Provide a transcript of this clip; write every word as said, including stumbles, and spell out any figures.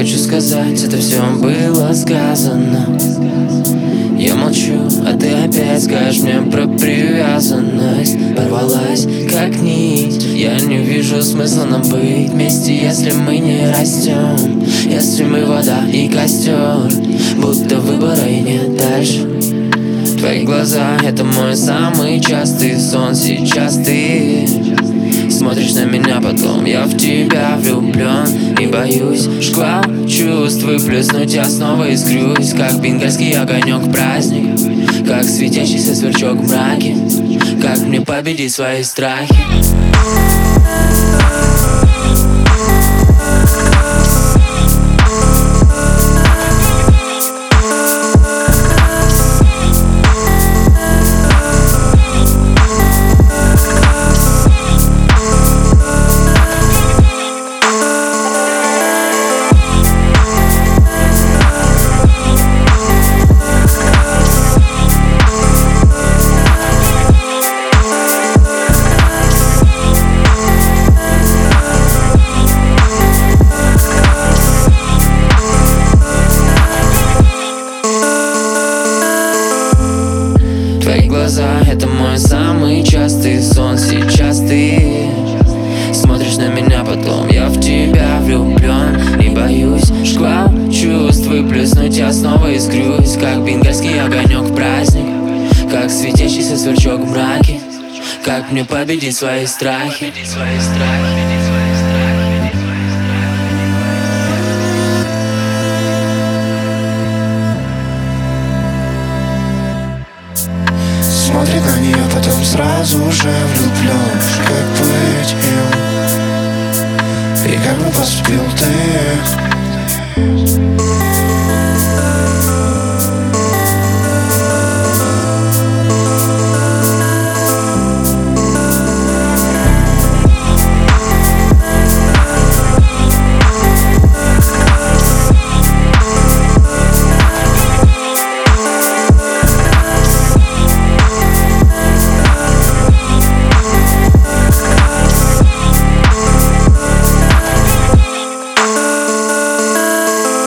хочу сказать, это все было сказано. Я молчу, а ты опять скажешь мне про привязанность. Порвалась, как нить. Я не вижу смысла нам быть вместе, если мы не растем. Если мы вода и костер, будто выбора и нет дальше. Твои глаза — это мой самый частый сон. Сейчас ты смотришь на меня, потом я в тебя влюблен. И боюсь шквал чувств выплеснуть, я снова искрюсь, как бенгальский огонек праздник, как светящийся сверчок в мраке. Как мне победить свои страхи? Твои глаза — это мой самый частый сон. Сейчас ты смотришь на меня, потом я в тебя влюблен. И боюсь шквал чувств выплеснуть, я снова искрюсь, как бенгальский огонек праздник, как светящийся сверчок в мраке. Как мне победить свои страхи? Смотрит на нее, потом сразу же влюблен. Как быть им? И как бы поступил ты?